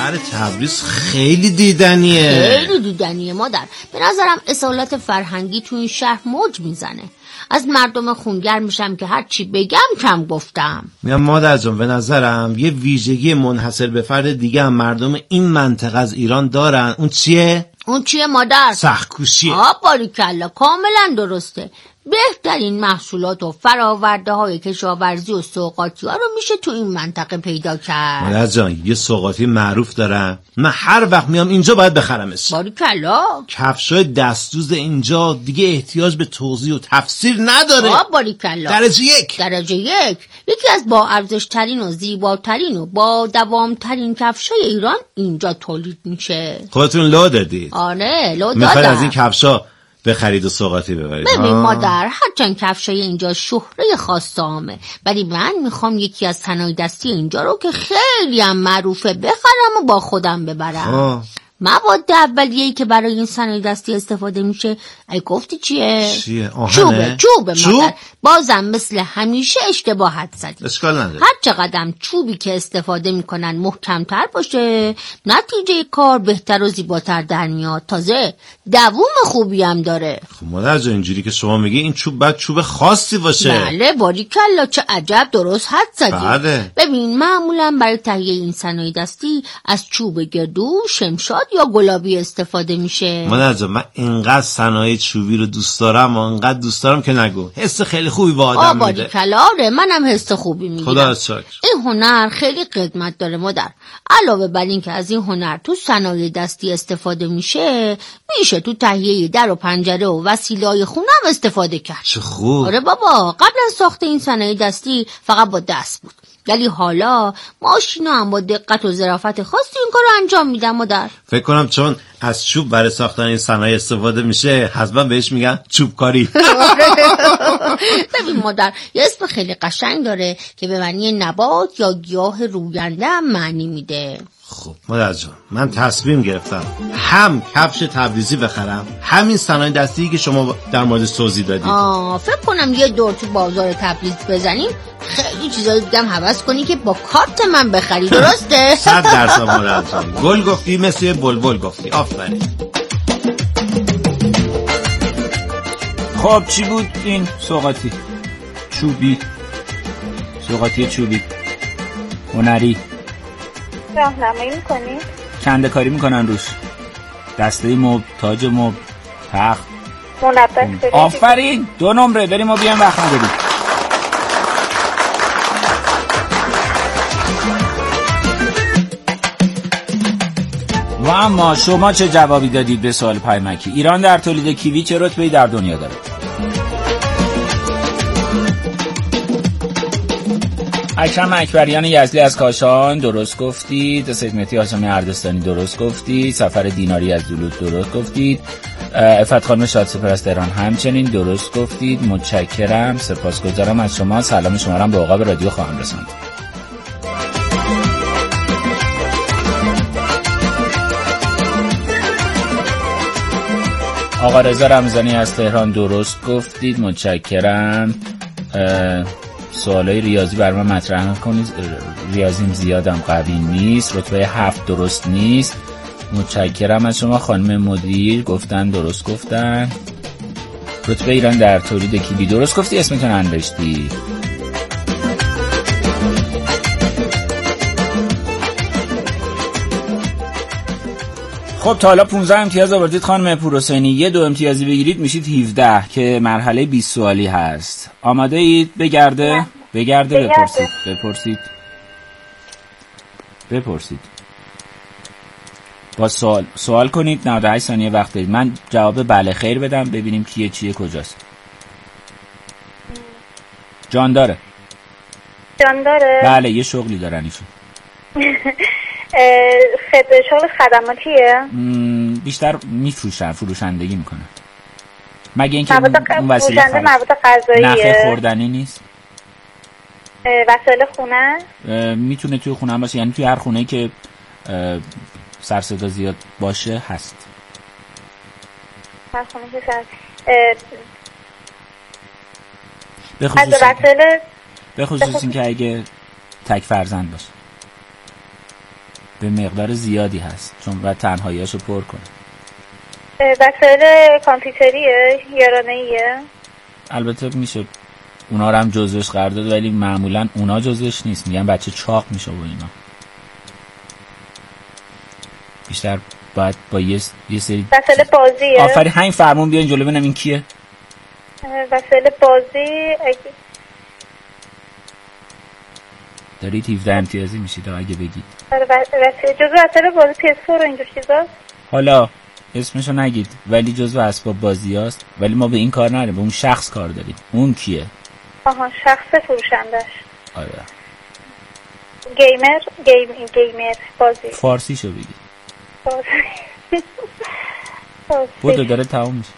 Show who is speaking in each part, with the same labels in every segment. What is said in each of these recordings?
Speaker 1: شهر تبریز خیلی دیدنیه
Speaker 2: مادر. به نظرم اصالت فرهنگی تو این شهر موج میزنه. از مردم خونگر میشم که هر چی بگم کم گفتم.
Speaker 1: میگم مادر جان، به نظرم یه ویژگی منحصر به فرد دیگه هم مردم این منطقه از ایران دارن. اون چیه
Speaker 2: مادر؟
Speaker 1: سخت‌کوشیه.
Speaker 2: باریکلا، کاملا درسته. بهترین محصولات و فراورده های کشاورزی و سوغاتی ها رو میشه تو این منطقه پیدا کرد.
Speaker 1: مادر جان، یه سوغاتی معروف دارم، من هر وقت میام اینجا باید بخرمش.
Speaker 2: باریکلا.
Speaker 1: کفشای دستدوز اینجا دیگه احتیاج به توضیح و تفسیر نداره.
Speaker 2: باریکلا.
Speaker 1: درجه یک.
Speaker 2: یکی از با ارزش ترین و زیباترین و با دوام ترین کفشای ایران اینجا تولید میشه.
Speaker 1: خودتون لو دادید؟
Speaker 2: آره، لو دادم.
Speaker 1: میخواید از این کفشا بخرید و سوغاتی ببرید؟
Speaker 2: ببین مادر، هرچند کفشای اینجا شهره خاصامه، ولی من میخوام یکی از صنایع دستی اینجا رو که خیلی هم معروفه بخرم و با خودم ببرم. مواد اولیه‌ای که برای این صنایع دستی استفاده میشه، ای گفتی چیه؟
Speaker 1: آهنه؟
Speaker 2: چوبه مادر. بازم مثل همیشه اشتباهت زدی.
Speaker 1: اشکال نداره.
Speaker 2: هر چقدر چوبی که استفاده میکنن محکمتر باشه، نتیجه کار بهتر و زیباتر در میاد. تازه دوام خوبی هم داره.
Speaker 1: خب مادر جان، اینجوری که شما میگی این چوب باید چوب خاصی باشه.
Speaker 2: بله باریکلا، چه عجب درست حد زدی.
Speaker 1: بله.
Speaker 2: ببین معمولا برای تهیه این صنایع دستی از چوب گردو، شمشاد یا گلابی استفاده میشه.
Speaker 1: مادر جان، من اینقدر صنایع چوبی رو دوست دارم و اینقدر دوست دارم که نگو. حس خیلی خوبی با آدم میده.
Speaker 2: باریکلا، آره منم حس خوبی میگیرم.
Speaker 1: خدا شکر.
Speaker 2: این هنر خیلی قدمت داره مادر. علاوه بر این که از این هنر تو صنایع دستی استفاده میشه تو تهیه در و پنجره و وسیله‌های خونه هم استفاده کرد.
Speaker 1: چه خوب.
Speaker 2: آره بابا، قبل از ساخت این صنایع دستی فقط با دست بود، ولی حالا ماشینا هم با دقت و ظرافت خاصی این کارو انجام میدن مادر.
Speaker 1: فکر کنم چون از چوب برای ساختن این صنایع استفاده میشه، حتما بهش میگن چوبکاری.
Speaker 2: ببین مادر، یه اسم خیلی قشنگ داره که به معنی نبات یا گیاه روینده هم معنی میده.
Speaker 1: خب مادر جان، من تصمیم گرفتم هم کفش تبریزی بخرم، همین صنایع دستی که شما در موردش توضیح دادید.
Speaker 2: فکر کنم یه دور تو بازار تبریز بزنیم، خیلی چیزا دیگه هم حوض کنی که با کارت من بخری. درسته؟
Speaker 1: 100% مادر جان. گل گفتی، مثل بلبل گفتی. آفرین.
Speaker 3: خب چی بود این سوغاتی؟ چوبی، سوغاتی چوبی هنری.
Speaker 4: راهنمایی میکنی؟
Speaker 3: کنده کاری میکنن روش، دسته مبل، تاج مبل، تخت،
Speaker 4: منبت.
Speaker 3: آفرین. 2 نمره بریم و بیایم، وقت نداریم. و اما شما چه جوابی دادید به سوال پیمکی؟ ایران در تولید کیوی چه رتبه‌ای در دنیا داره؟ اکرم اکبریان یزدی از کاشان درست گفتید. سید مهدی هاشمی اردستانی درست گفتید. سفر دیناری از دولوت درست گفتید. عفت خانم شادسپر از تهران همچنین درست گفتید. متشکرم، سپاسگزارم از شما. سلام شما را به عقاب رادیو خواهم رساند. آقا رضا رمضانی از تهران درست گفتید. متشکرم. سوالای ریاضی برای من مطرح کنید. ریاضیم زیادم قوی نیست. رتبه 7 درست نیست. متشکرم از شما. خانم مدیر گفتن درست گفتن. رتبه ایران در تولید کیوی درست گفتی. اسمتون ننوشتی. خب تا حالا 15 امتیاز آوردید خانم پورحسینی. 2 امتیازی بگیرید میشید 17 که مرحله 20 سوالی هست. آماده اید؟ بگرده بپرسید. با سوال کنید. 98 ثانیه وقت دارید. من جواب بله خیر بدم ببینیم کیه چیه کجاست. جان داره؟ بله، یه شغلی دارن ایشون.
Speaker 4: شغل خدماتیه؟
Speaker 3: بیشتر میفروشن، فروشندگی میکنن. مگه اینکه
Speaker 4: اون وسیله مواد غذاییه؟
Speaker 3: نخه خوردنی نیست.
Speaker 4: وسایل خونه؟
Speaker 3: میتونه توی خونه هم باشه، یعنی توی هر خونه که سر صدا زیاد باشه هست.
Speaker 4: هر خونه که
Speaker 3: به خصوص این که اگه تک فرزند باشه. به مقدار زیادی هست، چون باید تنهاییاشو پر کنه.
Speaker 4: وسایل کامپیوتریه؟ یارانه‌ایه؟
Speaker 3: البته میشه اونا رو هم جزوش قرار داد، ولی معمولا اونا جزوش نیست، میگن بچه چاق میشه با اینا. بیشتر باید با یه سری
Speaker 4: وسایل بازیه؟
Speaker 3: آفرین، همین فرمون بیاین جلو ببینم این کیه.
Speaker 4: وسایل بازی
Speaker 3: دارید 17 امتیازی میشید اگه بگید.
Speaker 4: جزو وسایل بازی PS4 و اینجور چیزا.
Speaker 3: حالا اسمشو نگید، ولی جزو اسباب بازی هست، ولی ما به این کار نداریم، به اون شخص کار داریم. اون کیه؟
Speaker 4: آها، شخص فروشندش.
Speaker 3: آره.
Speaker 4: گیمر بازی.
Speaker 3: فارسیشو بگید.
Speaker 4: بازی.
Speaker 3: بودو داره تمام میشه.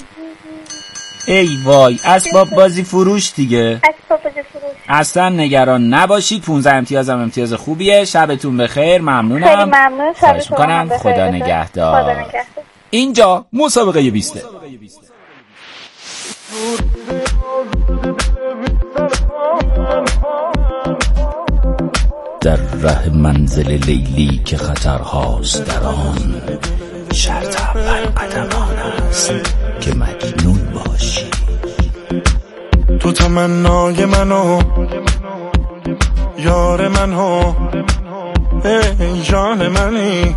Speaker 3: ای وای، اسباب بازی فروش دیگه.
Speaker 4: اسباب بازی فروش.
Speaker 3: اصلا نگران نباشید، 15 امتیازم امتیاز خوبیه. شبتون بخیر. ممنونم.
Speaker 4: خیلی ممنون.
Speaker 3: خواهش میکنم. خدا نگهدار. اینجا مسابقه 20. در ره منزل لیلی که خطرهاست در آن، شرط اول قدم آن است که مجنون باشی.
Speaker 5: تو تمنای منو، یار منو، ای جان منی،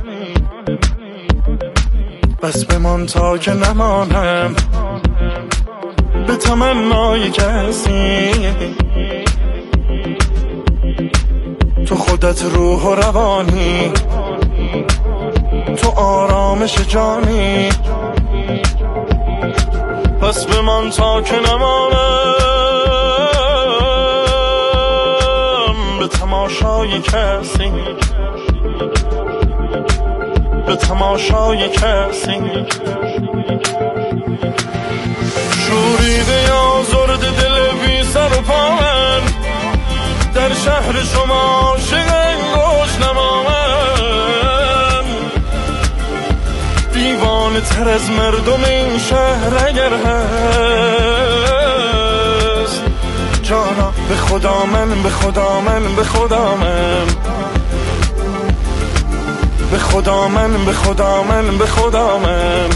Speaker 5: بس بمان تا که نمانم به تمنای کسی. تو خودت روح و روانی، تو آرامش جانی، پس بمان تا که نمانم به تماشای کسی، به تماشای کسی. شوریده یا زرد دل بی سر و پا من، در شهر شما عاشق انگوش نمامن. دیوانه تر از مردم این شهر اگر هست، جانا به خدا من، به خدا من، به خدا من، به خدا من، به خدا من، به خدا من.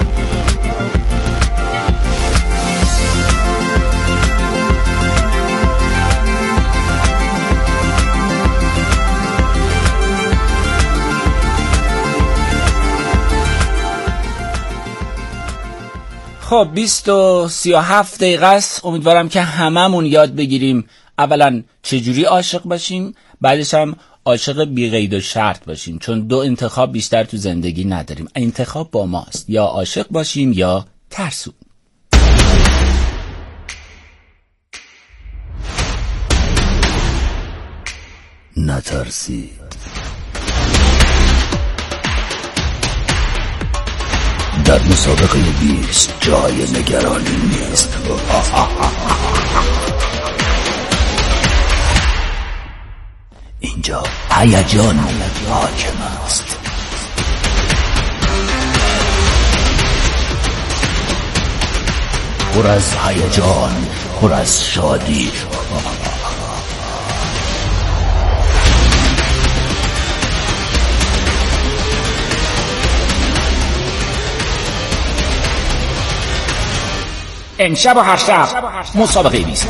Speaker 3: خب 20 و 37 دقیقه است. امیدوارم که هممون یاد بگیریم اولا چجوری عاشق باشیم، بعدش هم عاشق بی قید و شرط باشیم، چون دو انتخاب بیشتر تو زندگی نداریم. انتخاب با ماست، یا عاشق باشیم یا ترسو. نترسید، در مسابقه 20 جای نگرانی نیست. اینجا هیجان حاکم است. پر از هیجان، پر از شادی. امشب و هر شب مسابقه 20.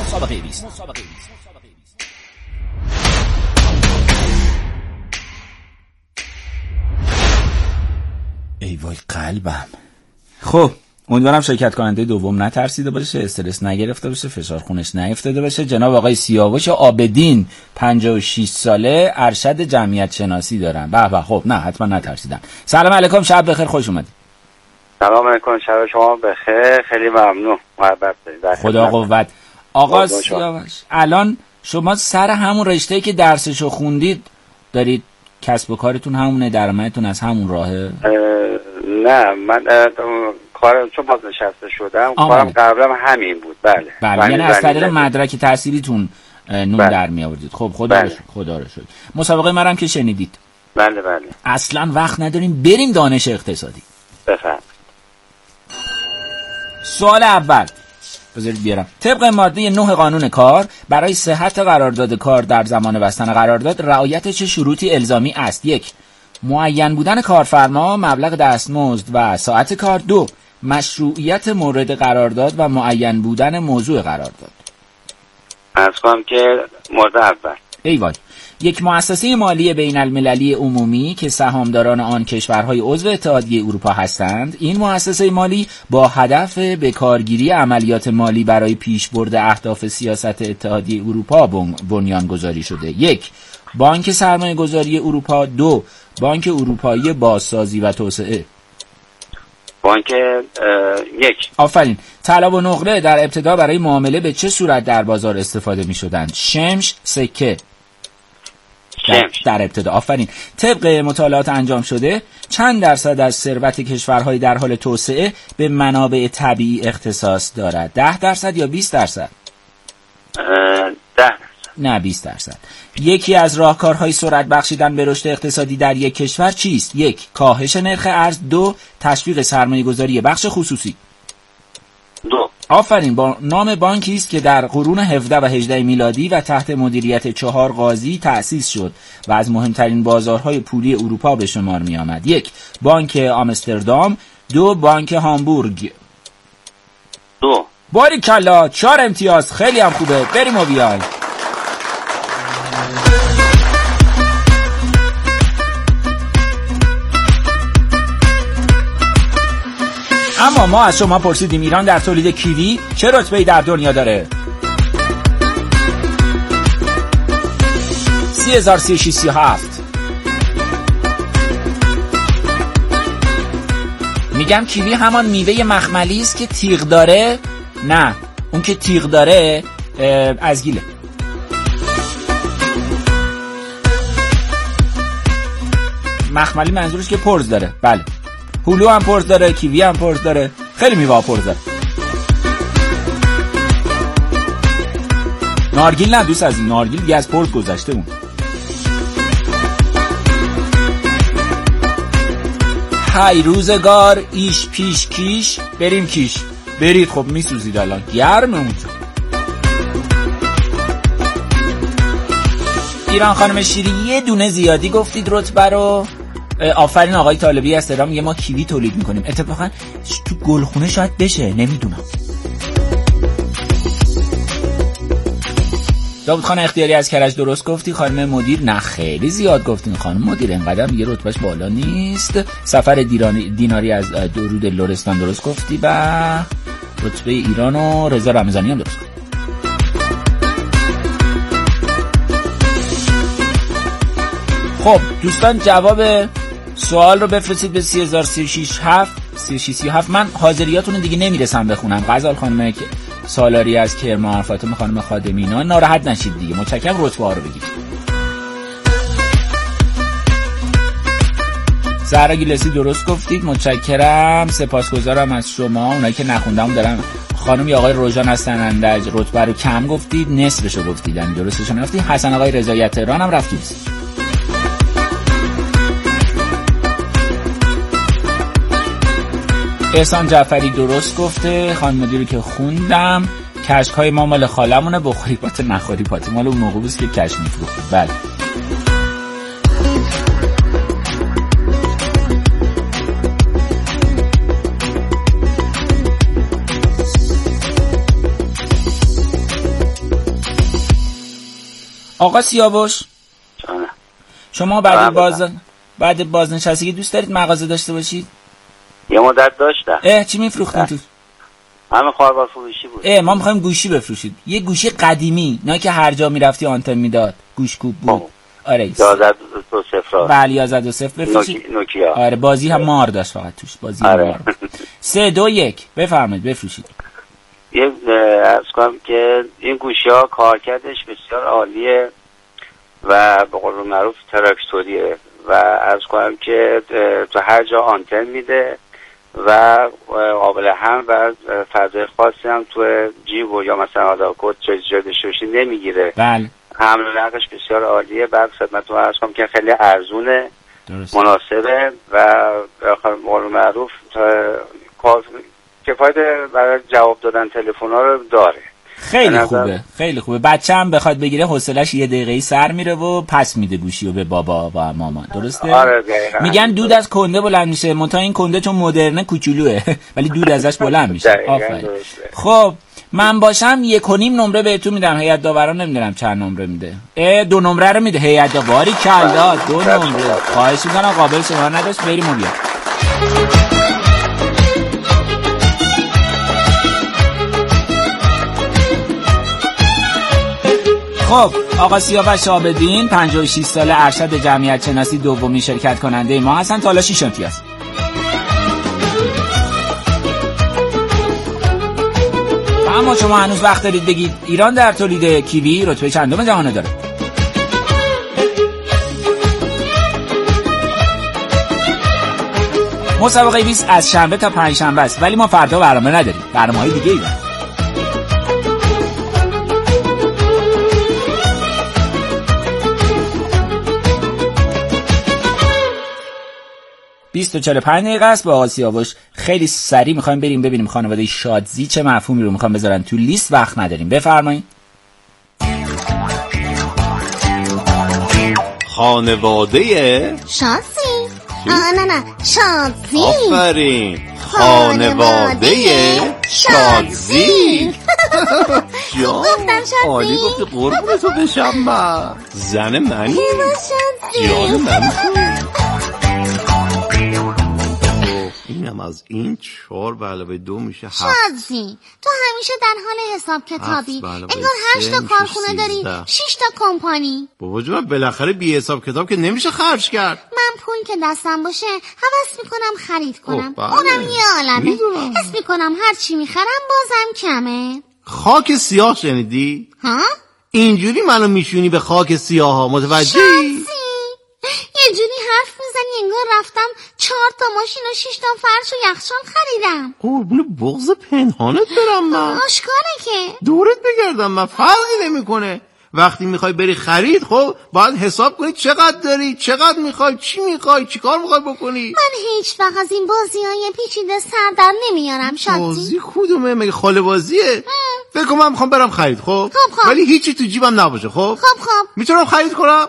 Speaker 3: ای وای قلبم. خب امیدوارم شرکت کننده دوم نترسیده باشه، استرس نگرفته باشه، فشار خونش نیفتاده باشه. جناب آقای سیاوش عابدین 56 ساله، ارشد جمعیت شناسی دارن. به خب نه حتما نترسیدن. سلام علیکم، شب بخیر، خوش اومدید.
Speaker 6: سلام علیکم، شب شما بخیر، خیلی ممنون. محبت دارید.
Speaker 3: خدا قوت. آقا سیاوش، الان شما سر همون رشته‌ای که درسشو خوندید دارید کسب و کارتون همونه، درآمدتون از همون راهه؟
Speaker 6: نه، من کارم چون بازنشسته شدم، کارم قبلا همین بود. بله
Speaker 3: یعنی از طریق مدرک تحصیلیتون نون در می آوردید. خب خدا رو شکر. مسابقه منم که شنیدید.
Speaker 6: بله
Speaker 3: اصلا وقت نداریم، بریم دانش اقتصادی.
Speaker 6: بفرمایید.
Speaker 3: سوال اول، بذارید بیارم. طبق ماده 9 قانون کار برای صحت قرارداد کار در زمان بستن قرارداد رعایت چه شروطی الزامی است؟ 1. معین بودن کارفرما، مبلغ دستمزد و ساعت کار. 2. مشروعیت مورد قرارداد و معین بودن موضوع قرارداد.
Speaker 6: از کنم که مورد اول.
Speaker 3: ایوای. یک مؤسسه مالی بین المللی عمومی که سهامداران آن کشورهای عضو اتحادیه اروپا هستند، این مؤسسه مالی با هدف به کارگیری عملیات مالی برای پیشبرد اهداف سیاست اتحادیه اروپا بنیانگذاری شده. 1. بانک سرمایه‌گذاری اروپا. 2. بانک اروپایی بازسازی و توسعه.
Speaker 6: بانک 1.
Speaker 3: آفرین. طلا و نقره در ابتدا برای معامله به چه صورت در بازار استفاده می شدند؟ شمش، سکه. در ابتدا. آفرین. طبق مطالعات انجام شده چند درصد از ثروت کشورهای در حال توسعه به منابع طبیعی اختصاص دارد؟ 10% یا 20%؟
Speaker 6: 10%.
Speaker 3: نه 20%. یکی از راهکارهای سرعت بخشیدن به رشد اقتصادی در یک کشور چیست؟ 1. کاهش نرخ ارز. 2. تشویق سرمایه‌گذاری بخش خصوصی.
Speaker 6: 2.
Speaker 3: آفرین. با نام بانکی است که در قرون 17 و 18 میلادی و تحت مدیریت 4 قاضی تأسیس شد و از مهمترین بازارهای پولی اروپا به شمار می آمد. 1. بانک آمستردام. 2. بانک هامبورگ.
Speaker 6: 2.
Speaker 3: باریکلا. 4 امتیاز. خیلی هم خوبه. بریم و بیایم. اما ما از شما پرسیدیم ایران در تولید کیوی چه رتبه‌ای در دنیا داره؟ 3037. میگم کیوی همان میوه مخملی است که تیغ داره؟ نه، اون که تیغ داره از گیله. مخملی منظورش که پرز داره. بله. هلو هم پرز داره، کیوی هم پرز داره، خیلی میوه پرز داره. نارگیل نه دوست عزیز، نارگیل دیگه از پرز گذشته اون. های روزگار ایش پیش کیش، بریم کیش. برید خب میسوزید الان، گرمه اونجا. ایران خانم شیرین یه دونه زیادی گفتید رتبه رو. آفرین آقای طالبی از تهران میگه ما کیوی تولید میکنیم. اتفاقا تو گلخونه شاید بشه، نمیدونم. داوود خان اختیاری از کرج درست گفتی. خانم مدیر نه خیلی زیاد گفتین. خانم مدیر اینقدر یه رتبهش بالا نیست. سفر دیناری از درود لرستان درست گفتی و رتبه ایران و رضا رمضانی هم درست گفتی. خب دوستان جواب سوال رو بفرستید به 303637. من حاضریاتون رو دیگه نمیرسم بخونم. غزال خانم که سالاری از کرمان، فاطمه خانم خادمینا، ناراحت نشید دیگه. متشکرم، رتبه ها رو بگید. زهرا گیلسی درست گفتید. متشکرم، سپاسگزارم از شما. اونایی که نخوندم دارم. خانم یا آقای روژان هستن اندج رتبه رو کم گفتید، نصفشو گفتید، یعنی درستشو نگفتید. حسن آقای رضایت تهران هم رفتید. احسان جعفری درست گفته. خانم مدیری که خوندم. کشک‌های ما مال خالمونه، بخوری پات نخوری پات. مال اون موقع بود که کشک می‌فروختیم. بله. آقا سیاوش شما بعد بازنشستگی دوست دارید مغازه داشته باشید؟
Speaker 6: یه مدت داشتم.
Speaker 3: چی میفروختین تو؟
Speaker 6: همه خواربار فروشی بود.
Speaker 3: ما میخوایم گوشی بفروشید. یه گوشی قدیمی، نه که هر جا میرفتی آنتن میداد، گوشکوب بود. آره
Speaker 6: 1120.
Speaker 3: بله 1120 بفروشید.
Speaker 6: نوکیا.
Speaker 3: آره بازی هم مار داشت فقط توش، بازی
Speaker 6: آره.
Speaker 3: مار. 321 بفرمایید بفروشید.
Speaker 6: یه عرض کنم که این گوشی‌ها کارکردش بسیار عالیه و به قول معروف تراکتوریه و عرض کنم که تو هر جا آنتن میده و قابل هم و فضای خاصی هم تو جیب و یا مثلا آداکوت جای داشته باشی نمیگیره.
Speaker 3: بله.
Speaker 6: حمل و نقلش بسیار عالیه. بعد خدمتتون عرض کنم که خیلی ارزونه، مناسبه و به قول معروف کفایت برای جواب دادن تلفن‌ها رو داره.
Speaker 3: خیلی خوبه، خیلی خوبه. بچه هم بخواد بگیره حوصله‌اش یه دقیقه‌ای سر میره و پس میده گوشیو به بابا و مامان. درسته؟
Speaker 6: آره دقیقاً.
Speaker 3: میگن دود از کنده بلند میشه، منتها این کنده چون مدرنه کوچولوه ولی دود ازش بلند میشه. آفرین. خب من باشم 1.5 نمره بهتون میدم. هیئت داوران نمیدونم چند نمره میده. 2 نمره رو میده هیئت داوری کلا 2 نمره. خواهش میکنم قابل شما نداشت بریم و بیام. خب آقا سیاوش عابدین 56 ساله، ارشد جمعیت شناسی دومین شرکت کننده ما هستن. تا حالا 6 امتیاز. اما شما هنوز وقت دارید بگید ایران در تولید کیوی رتبه چندم جهان داره؟ مسابقه 20 از شنبه تا پنجشنبه است ولی ما فردا برنامه نداریم. برنامه‌های دیگه‌ای داریم. 20:45 دقیقه است. با آقا سیاوش خیلی سریع میخوایم بریم ببینیم خانواده شادزی چه مفهومی رو میخوام بذارن تو لیست. وقت نداریم. بفرمایید.
Speaker 1: خانواده
Speaker 2: شادزی. نه شادزی.
Speaker 1: آفرین. خانواده شادزی.
Speaker 2: گفتم شادزی.
Speaker 1: عالی گفتی. قربونتو بشم من. زن منی. جان من. اینم از این 4 به علاوه 2 میشه 7.
Speaker 2: شادزی تو همیشه در حال حساب کتابی. انگار 8 تا کارخونه داری 6 تا کمپانی.
Speaker 1: بابا جون بالاخره بی حساب کتاب که نمیشه خرج کرد.
Speaker 2: من پول که دستم باشه حوض میکنم خرید کنم. اونم یه عالمه. حس میکنم هر چی میخرم بازم کمه.
Speaker 1: خاک سیاه شنیدی؟
Speaker 2: ها؟
Speaker 1: اینجوری منو میشونی به خاک سیاه ها. متوجهی؟
Speaker 2: یه جوری حرف میزنی انگار رفتم 4 تا ماشین و 6 تا فرش و یخچال خریدم.
Speaker 1: قربون بغض پنهانت برم من.
Speaker 2: آشکاره که
Speaker 1: دورت بگردم من. فرقی نمیکنه. وقتی میخوای بری خرید خب باید حساب کنی چقدر داری، چقدر میخوای، چی میخوای، چی کار میخوای بکنی.
Speaker 2: من هیچ وقت از این بازی‌های پیچیده سر در نمیارم. شادزی
Speaker 1: بازی کدومه؟ مگه خاله بازیه؟ فکر کنم من میخوام برم خرید. خب ولی هیچی تو جیبم نباشه. خب میتونم خرید کنم؟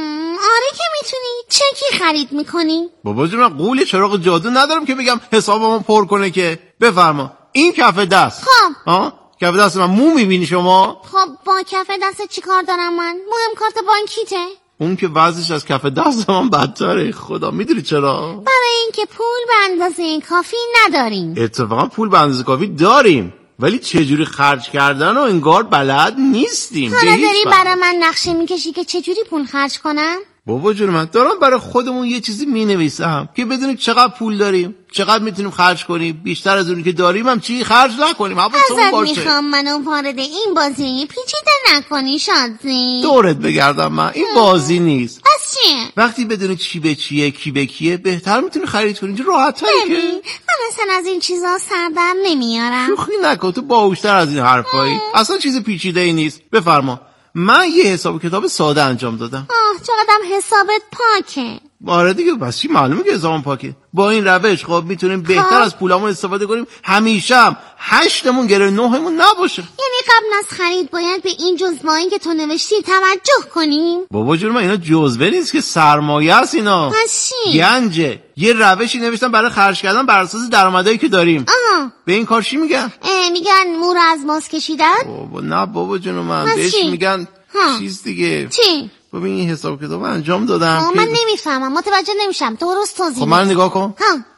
Speaker 2: آره که میتونی. چکی خرید میکنی؟
Speaker 1: بابا جون من قول چراغ جادو ندارم که بگم حسابمو پر کنه که. بفرما. این کف دست.
Speaker 2: خب
Speaker 1: کف دست من مو میبینی شما؟
Speaker 2: خب با کف دست چی کار دارم من؟ مهم کارت بانکیته.
Speaker 1: اون که وضعش از کف دست من بدتره. خدا میدونی چرا؟
Speaker 2: برای اینکه پول به اندازه کافی نداریم.
Speaker 1: اتفاقا پول به اندازه کافی داریم ولی چجوری خرج کردن و انگار بلد نیستیم.
Speaker 2: حالا داری برای من نقشه میکشی که چجوری پول خرج کنم؟
Speaker 1: بابا جون من دارم برای خودمون یه چیزی مینویسم که بدونیم چقدر پول داریم، چقدر میتونیم خرج کنیم، بیشتر از اونی که داریم هم چی خرج نکنیم. حواسمون باشه.
Speaker 2: ازت میخوام منو وارد این بازی پیچیده نکنی شادزی.
Speaker 1: دورت بگردم من. این بازی نیست.
Speaker 2: پس چیه؟
Speaker 1: وقتی بدونی چی به چیه کی به کیه بهتر میتونی خرید کنی. اینجا راحت‌تره که.
Speaker 2: من اصلا از این چیزا سر در نمیارم.
Speaker 1: شوخی نکن. تو باهوش‌تر از این حرفایی. اصلا چیز پیچیده‌ای نیست. بفرما. من یه حساب کتاب ساده انجام دادم.
Speaker 2: چقدرم حسابت پاکه.
Speaker 1: آره دیگه. بس چی معلومه که حسابم پاکه. با این روش خب میتونیم بهتر از پولامون استفاده کنیم. همیشه هم 8مون گره 9مون نباشه.
Speaker 2: یعنی قبل از خرید باید به این جزوه‌ای که تو نوشتی توجه کنیم.
Speaker 1: بابا جون من اینا جزوه نیست که سرمایه است. اینا
Speaker 2: پس چی؟
Speaker 1: گنجه. یه روشی نوشتم برای خرج کردن بر اساس درآمدایی که داریم. به این کار چی میگن؟
Speaker 2: میگن مور از ماس کشیدن.
Speaker 1: بابا نه بابا جون من. بهش میگن چیز دیگه.
Speaker 2: چی؟
Speaker 1: ببین این حساب کتاب انجام دادم.
Speaker 2: من نمیفهمم. متوجه نمیشم. درست توضیح
Speaker 1: خب من نگاه کن.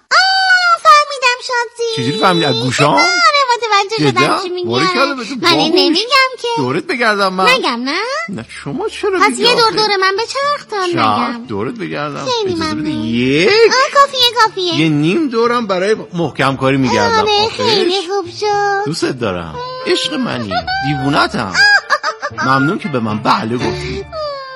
Speaker 2: فهمیدم شادزی.
Speaker 1: چجوری فهمیدی؟ از گوشام؟
Speaker 2: آره متوجه شدم چی میگی. من نمیگم که.
Speaker 1: دورت بگردم من.
Speaker 2: نگم نه
Speaker 1: شما چرا
Speaker 2: پس یه دور من بچرخ تا نگم.
Speaker 1: دورت بگردم.
Speaker 2: خیلی ممنون.
Speaker 1: یک
Speaker 2: کافیه.
Speaker 1: یه نیم دورم برای محکم کاری میگردم.
Speaker 2: آره خیلی خوب شد.
Speaker 1: دوست دارم. عشق منی. دیوونتم. ممنون که به من بله گفتی.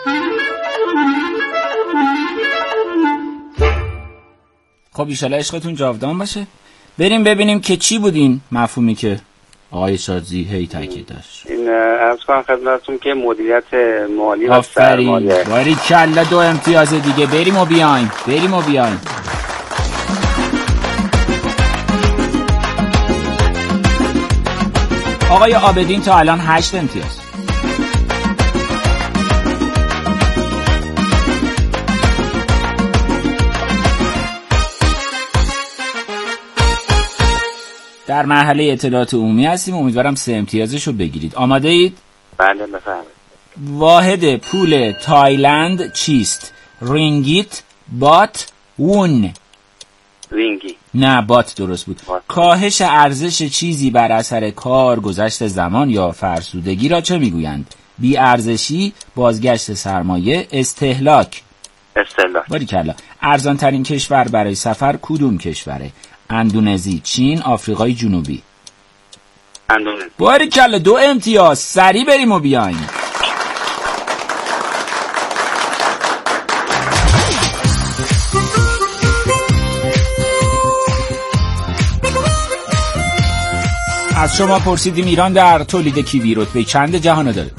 Speaker 3: خب ایشالا عشقتون جاودان باشه. بریم ببینیم که چی بود این مفهومی که آقای شادزی هی تاکید داشت.
Speaker 6: این عرض کنم خدمتتون که مدیریت مالی و سرمایه.
Speaker 3: باریکلا 2 امتیاز دیگه. بریم و بیایم. آقای عابدین تا الان 8 امتیاز. در مرحله اطلاعات عمومی هستیم، امیدوارم 3 امتیازشو بگیرید. آماده اید؟
Speaker 6: بله بفرمایید.
Speaker 3: واحد پول تایلند چیست؟ رینگیت، بات، وون.
Speaker 6: رینگی.
Speaker 3: نه بات درست بود. کاهش ارزش چیزی بر اثر کار، گذشت زمان یا فرسودگی را چه میگویند؟ بی ارزشی، بازگشت سرمایه، استهلاک.
Speaker 6: استهلاک.
Speaker 3: باریکلا. ارزان ترین کشور برای سفر کدوم کشوره؟ اندونزی، چین، آفریقای جنوبی.
Speaker 6: اندونزی.
Speaker 3: باریکلا 2 امتیاز. سریع بریم و بیایم. از شما پرسیدیم ایران در تولید کیوی رتبه چند جهان داره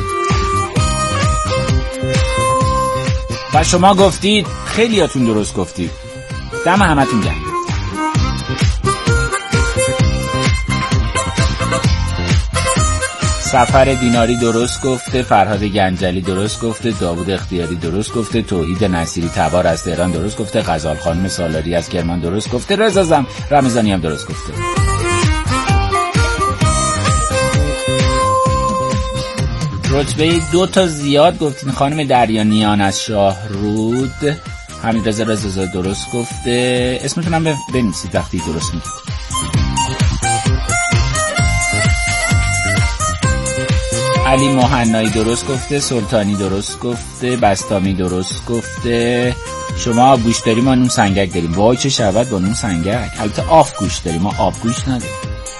Speaker 3: و شما گفتید خیلیاتون درست گفتید. دم همتون گرم. سفر دیناری درست گفته، فرهاد گنجلی درست گفته، داوود اختیاری درست گفته، توحید نصیری تبار از تهران درست گفته، غزال خانم سالاری از کرمان درست گفته، رضا رمضانی هم درست گفته. رتبه 2 تا زیاد گفتین. خانم دریانیان از شاهرود، حمیدرضا رضازاده درست گفته. اسمتون هم بنویسید وقتی درست میگید. علی مهنایی درست گفته، سلطانی درست گفته، بستامی درست گفته. شما آب گوش داریم، ما نون سنگک داریم. وای چه شربت با نون سنگک. البته آف گوش داریم، ما آب گوش نداریم.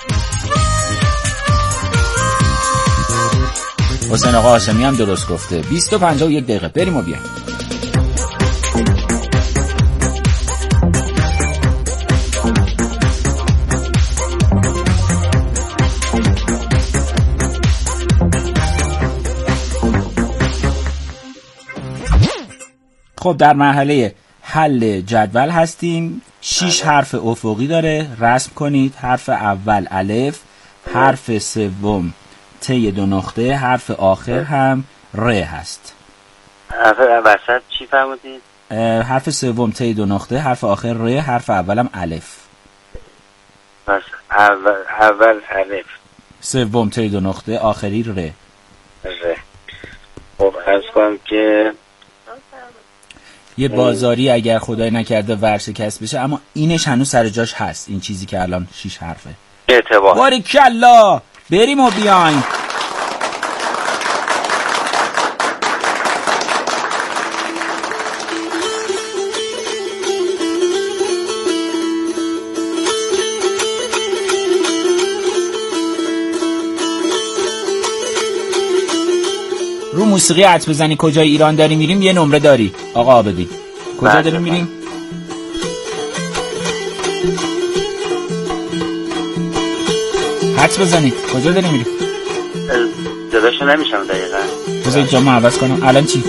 Speaker 3: حسین آقا هاشمی هم درست گفته. 20 و 51 دقیقه. بریم و بیایم. خب در مرحله حل جدول هستیم. 6 حرف افقی داره. رسم کنید. حرف اول الف، حرف سوم ت 2 نقطه، حرف آخر هم ر هست.
Speaker 6: حرف وسط چی فرمودید؟
Speaker 3: حرف سوم ت 2 نقطه، حرف آخر ر، حرف اولم الف.
Speaker 6: پس اول الف،
Speaker 3: سوم ت 2 نقطه، آخری ر.
Speaker 6: خب عرض کنم که
Speaker 3: یه بازاری اگر خدای نکرده ورشکست بشه، اما اینش هنوز سر جاش هست. این چیزی که الان 6 حرفه.
Speaker 6: اعتبار.
Speaker 3: باریکلا. بریم و بیایم. رو موسیقی حدس بزنی کجای ایران داری میریم. یه نمره داری آقا عابدی. کجا داریم میریم؟ حدس بزنید کجا داریم میریم؟
Speaker 6: جداشو نمیشم دقیقا.
Speaker 3: بذارید جامو عوض کنم. الان چی؟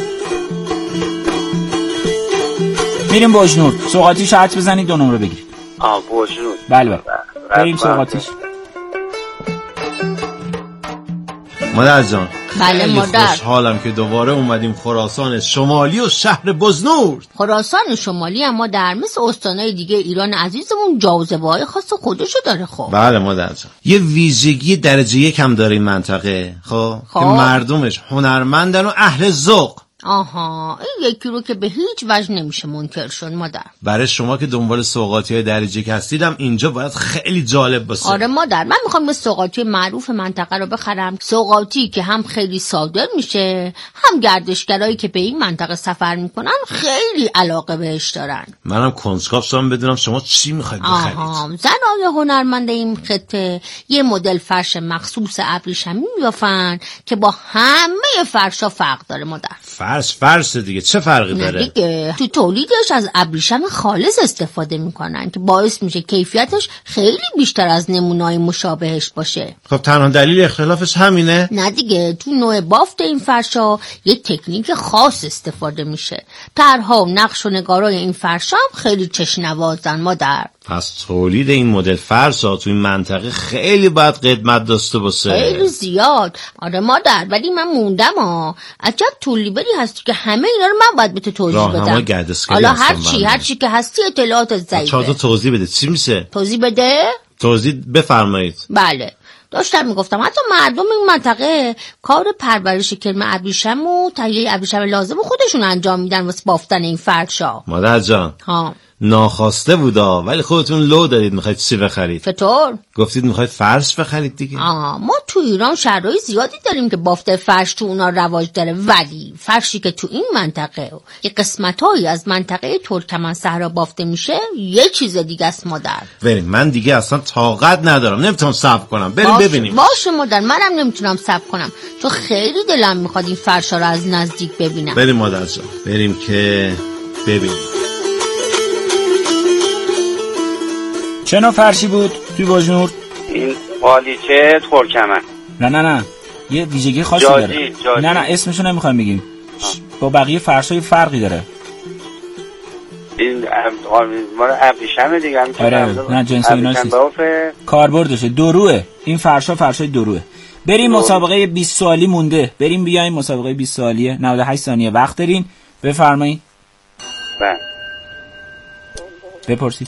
Speaker 3: میریم بوجنور. سوغاتیش حدس بزنید 2 نمره بگیرید.
Speaker 6: بوجنور.
Speaker 3: بله بریم سوغاتیش.
Speaker 1: مادر جان
Speaker 2: بله مادر.
Speaker 1: خوشحالم که دوباره اومدیم خراسان شمالی و شهر بزنور.
Speaker 2: خراسان شمالی اما در مثل استانهای دیگه ایران عزیزمون جاذبه‌های خاص خودشو داره. خب
Speaker 1: بله مادر جان. یه ویژگی درجه 1 هم داره این منطقه. خب که مردمش هنرمندن و اهل ذوق.
Speaker 2: آها، این یکی رو که به هیچ وجه نمیشه منکر شد مادر.
Speaker 1: برای شما که دنبال سوغاتی‌های درجه 1 هستیدم اینجا باید خیلی جالب باشه.
Speaker 2: آره مادر، من میخوام یه سوغاتی معروف منطقه رو بخرم. سوغاتی که هم خیلی صادر میشه، هم گردشگرایی که به این منطقه سفر میکنن خیلی علاقه بهش دارن.
Speaker 1: منم کنجکاو شدم بدونم شما چی میخواید بخرید.
Speaker 2: زنای هنرمند این خطه یه مدل فرش مخصوص ابریشمی میبافن که با همه فرشا فرق داره مادر.
Speaker 1: فرش دیگه چه فرقی داره؟
Speaker 2: نه دیگه، تو تولیدش از ابریشم خالص استفاده میکنن که باعث میشه کیفیتش خیلی بیشتر از نمونه‌های مشابهش باشه.
Speaker 1: خب تنها دلیل اختلافش همینه؟
Speaker 2: نه دیگه، تو نوع بافت این فرشا یه تکنیک خاص استفاده میشه. طرح‌ها و نقش و نگارای این فرشا هم خیلی چشم‌نوازن مادر.
Speaker 1: پس تولید این مدل فرشا تو این منطقه خیلی باید قدمت داشته باشه.
Speaker 2: خیلی زیاد. آره مادر، ولی من موندم عجب تولیبری هستی که همه اینا رو من باید به تو توضیح بدم.
Speaker 1: راهنما گردشگری
Speaker 2: حالا
Speaker 1: هستم.
Speaker 2: هر چی که هستی اطلاعات ضعیفه.
Speaker 1: چهار تا توضیح بده. چی میشه؟
Speaker 2: توضیح بده؟
Speaker 1: توضیح بفرمایید.
Speaker 2: بله، داشتم میگفتم حتی مردم این منطقه کار پرورش کرم ابریشم و تهیه ابریشم لازم خودشون انجام میدن واسه بافتن این فرشا.
Speaker 1: مادر جان ناخواسته بودا، ولی خودتون لو دارید میخواید چی بخرید؟
Speaker 2: چطور؟
Speaker 1: گفتید میخواید فرش بخرید دیگه.
Speaker 2: ما تو ایران شهرهای زیادی داریم که بافت فرش تو اونا رواج داره، ولی فرشی که تو این منطقه و یه قسمتایی از منطقه ترکمن صحرا بافته میشه یه چیز دیگه است مادر.
Speaker 1: بریم، من دیگه اصلا طاقت ندارم، نمیتونم صبر کنم. بریم ببینیم.
Speaker 2: باشه مادر، منم نمیتونم صبر کنم، چون خیلی دلم میخواد این فرشا رو از نزدیک ببینم.
Speaker 1: بریم مادر جان، بریم که ببینیم.
Speaker 3: چه نوع فرشی بود توی باجنور؟
Speaker 6: این قالیچه ترکمن.
Speaker 3: نه یه ویژگی خاصی داره. نه اسمشو نمیخوایم بگیم. با بقیه فرشای فرقی داره.
Speaker 6: این مال ابریشم دیگه.
Speaker 3: آره نه جنس اینا چیز. کاربردشه دروه. این فرشای دروه. بریم مسابقه 20 سوالی مونده. بریم بیایم مسابقه 20 سوالیه. 98 ثانیه وقت دارین. بفرمایید.
Speaker 6: بله.
Speaker 3: بپرسید.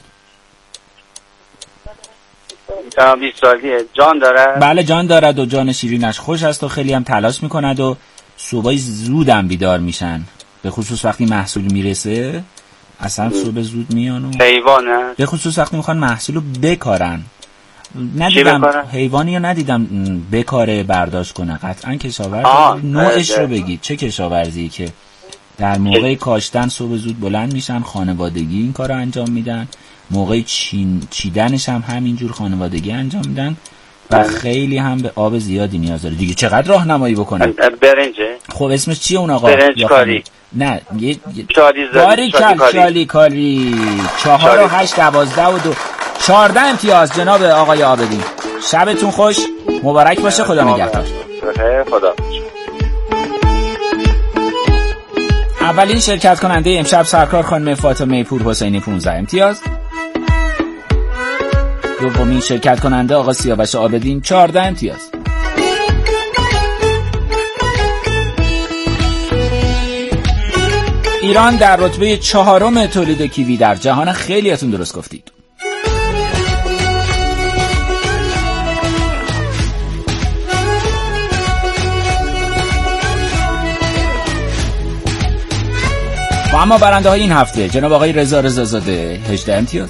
Speaker 6: 20 سالیه. جان داره؟
Speaker 3: بله جان دارد و جان شیرینش خوش است و خیلی هم تلاش میکند و صبحای زودم بیدار میشن، به خصوص وقتی محصول میرسه. اصلا صبح زود میان و
Speaker 6: حیوانه؟
Speaker 3: به خصوص وقتی میخوان محصولو بکارن. ندیدم حیوانی یا ندیدم بکاره برداشت کنه. قطعا کشاورز. نوعش رو بگید چه کشاورزی که در موقع کاشتن صبح زود بلند میشن، خانوادگی این کارو انجام میدن، موقع چیدنش هم همینجور خانوادگی انجام میدن و خیلی هم به آب زیادی نیاز داره دیگه. چقدر راهنمایی بکنه؟
Speaker 6: برنجه.
Speaker 3: خب اسمش چیه اون آقا؟
Speaker 6: برنج کاری.
Speaker 3: نه
Speaker 6: شالی
Speaker 3: کاری. 4 و 8 12 و 2 14 امتیاز جناب آقای عابدی. شبتون خوش، مبارک باشه. خدا نگهدار.
Speaker 6: خدا.
Speaker 3: اولین شرکت کننده امشب سرکار خانم فاطمه پور حسینی 15 امتیاز. دومین شرکت کننده آقا سیاوش عابدین 14 امتیاز. ایران در رتبه 4 تولید کیوی در جهان. خیلیاتون درست گفتید. و اما برنده های این هفته جناب آقای رضا رضازاده 18 امتیاز.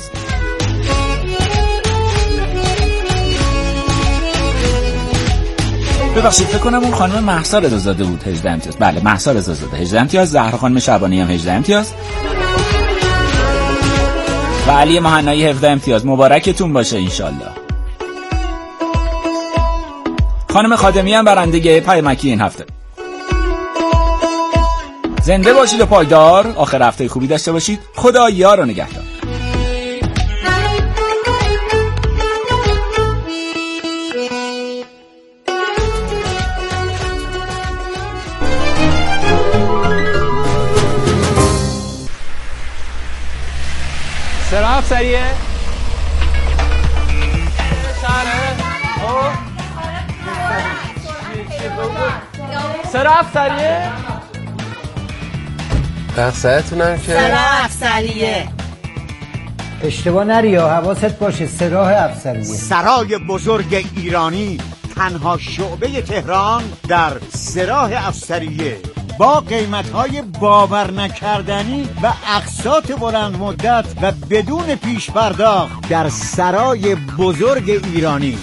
Speaker 3: ببخشید فکر کنم اون خانم مهسا رضازاده بود. 18 امتیاز. بله مهسا رضازاده 18 امتیاز. زهرا خانم شعبانی هم 18 امتیاز و علی مهنایی 17 امتیاز. مبارکتون باشه انشالله. خانم خادمی هم برنده پیامکی این هفته. زنده باشید و پایدار. آخر هفته خوبی داشته باشید. خدا یار و نگهدار.
Speaker 7: سرعت سریعه سرعت سریعه
Speaker 8: بخصایتونم که
Speaker 9: سراه افسریه.
Speaker 10: اشتباه نری، حواست باشه. سراه افسریه.
Speaker 11: سرای بزرگ ایرانی، تنها شعبه تهران در سراه افسریه، با قیمت‌های باور نکردنی و اقساط بلند مدت و بدون پیش پرداخت در سرای بزرگ ایرانی.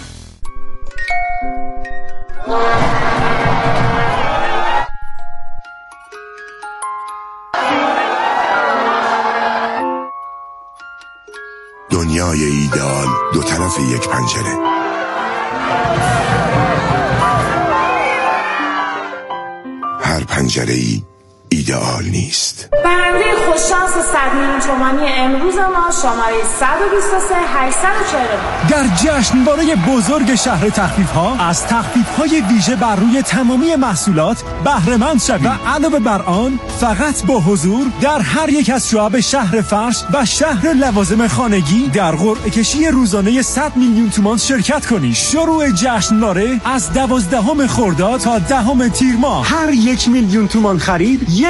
Speaker 12: دنیای ایدئال دو طرف یک پنجره. هر پنجره‌ای ایدئال نیست.
Speaker 8: خوششانس 100 میلیون تومانی امروز ما شماره 123 849.
Speaker 9: در جشنواره بزرگ شهر تخفیف‌ها از تخفیف‌های ویژه بر روی تمامی محصولات بهره مند شوید و علاوه بر آن فقط با حضور در هر یک از شعب شهر فرش و شهر لوازم خانگی در قرعه کشی روزانه 100 میلیون تومان شرکت کنید. شروع جشنواره از 12 خرداد تا 10 تیر ماه. هر 1 میلیون تومان خرید